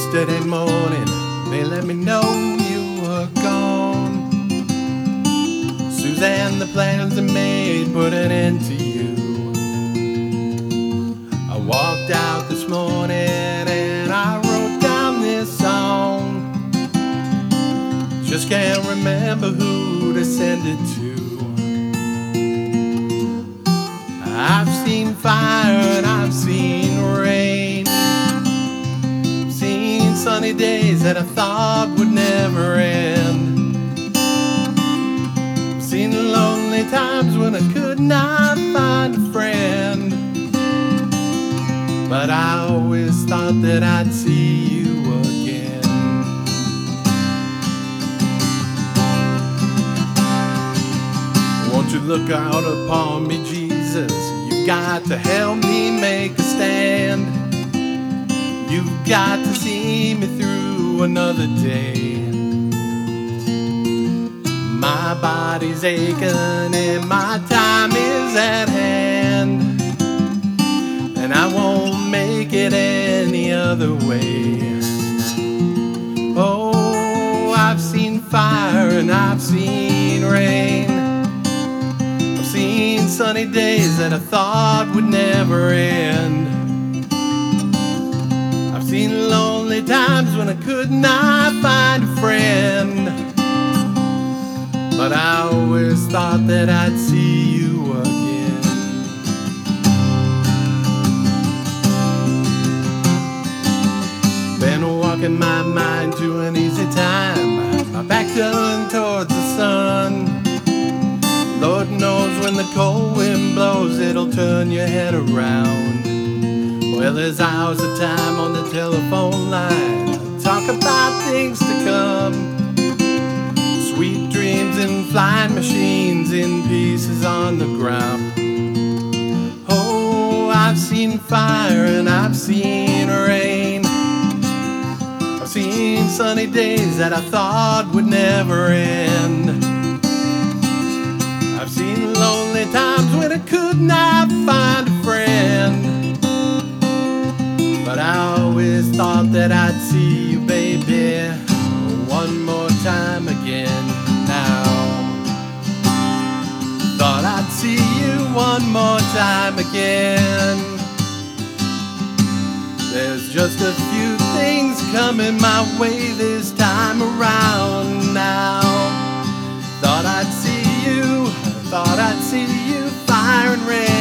Yesterday morning, they let me know you were gone. Suzanne, the plans I made put an end to you. I walked out this morning and I wrote down this song. Just can't remember who to send it to. I've seen fire and I've seen rain, seen sunny days that I thought would never end, seen lonely times when I could not find a friend. But I always thought that I'd see you again. Won't you look out upon me, Jesus? You've got to help me make a stand. You've got to see me through another day. My body's aching and my time is at hand, and I won't make it any other way. Oh, I've seen fire and I've seen rain. I've seen sunny days that I thought would never end. I've seen lonely times when I could not find a friend. But I always thought that I'd see you again. Been walking my mind to an easy time, my back turned towards the sun. Lord knows when the cold wind blows, it'll turn your head around. Well, there's hours of time on the telephone line, talk about things to come. Sweet dreams in flying machines, in pieces on the ground. Oh, I've seen fire and I've seen rain. I've seen sunny days that I thought would never end. I've seen lonely times when I could not find a friend. But I always thought that I'd see you, baby, one more time again now. Thought I'd see you one more time again. There's just a few things coming my way this time around now. Thought I'd see you, fire and rain.